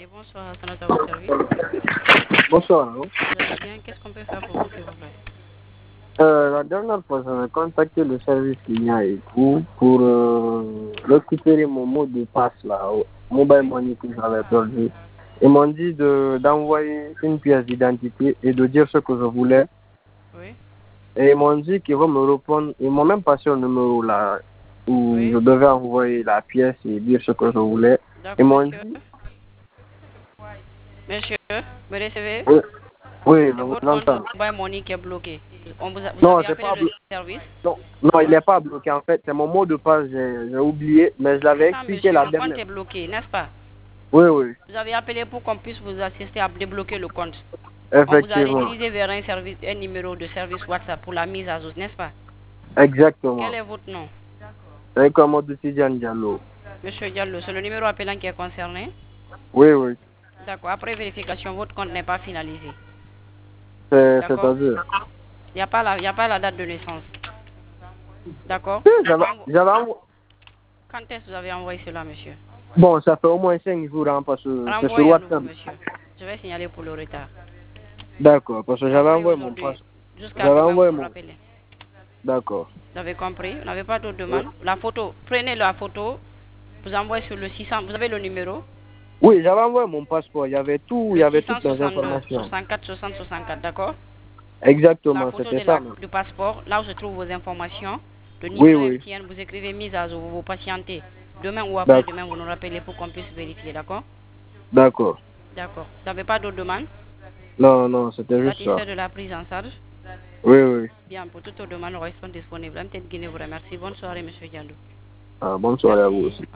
Bonsoir, Hassan, à votre service. Bonsoir. Allô. Vous allez bien? Qu'est-ce qu'on peut faire pour vous, s'il vous plaît? La dernière fois, j'avais contacté le service client et tout pour récupérer mon mot de passe là, au mobile money que j'avais perdu. Ils m'ont dit d'envoyer une pièce d'identité et de dire ce que je voulais. Oui. Et ils m'ont dit qu'ils vont me répondre. Ils m'ont même passé un numéro là où Oui. je devais envoyer la pièce et dire ce que je voulais. Ils D'accord, m'ont monsieur. dit. Monsieur, me recevez? Oui, oui, je C'est vous votre compte entends. mobile money qui est bloqué. Vous Non, avez c'est appelé pas le bloqué. service? Non, non, il n'est pas bloqué en fait. C'est mon mot de passe, j'ai oublié, mais je l'avais Ça, expliqué monsieur, la le compte dernière. est bloqué, n'est-ce pas? Oui, oui, Vous avez appelé pour qu'on puisse vous assister à débloquer le compte. On vous a effectivement. redirigé vers un numéro de service WhatsApp pour la mise à jour, n'est-ce pas? Quel Exactement. est votre nom? C'est comme Tidiane Diallo. Monsieur Diallo, c'est le numéro appelant qui est concerné. Oui, oui. D'accord, après vérification, votre compte n'est pas finalisé. D'accord? C'est-à-dire. Il n'y a pas la date de naissance. D'accord? Si, Quand est-ce que vous avez envoyé cela, monsieur? Bon, ça fait au moins 5 jours, hein, parce que c'est sur Renvoyez à nouveau, WhatsApp. monsieur. Je vais signaler pour le retard. D'accord, parce que j'avais Renvoyez envoyé mon aujourd'hui. passeport. Jusqu'à J'avais demain, vous envoyé nous mon. rappelez. D'accord. Vous avez compris? Vous n'avez pas d'autres Oui. demandes? La photo, prenez la photo. Vous envoyez sur le 600. Vous avez le numéro? Oui, j'avais envoyé mon passeport. Il y avait tout, il y Le avait toutes mes 662 informations. 64 60 64, d'accord? La Exactement, photo c'était ça. Non. du passeport, là où se trouvent vos informations, le Oui, numéro oui. MTN, vous écrivez mise à jour, vous patientez. Demain ou D'accord. après-demain, vous nous rappelez pour qu'on puisse vérifier, d'accord? D'accord. D'accord. Vous n'avez pas d'autres demandes? Non, non, c'était juste ça. Satisfait de la prise en charge? Oui, oui. Bien, pour toutes vos demandes, nous restons disponibles. Guinée vous remercie. Bonne soirée, monsieur Diallo. Ah, bonne soirée à vous Merci. aussi.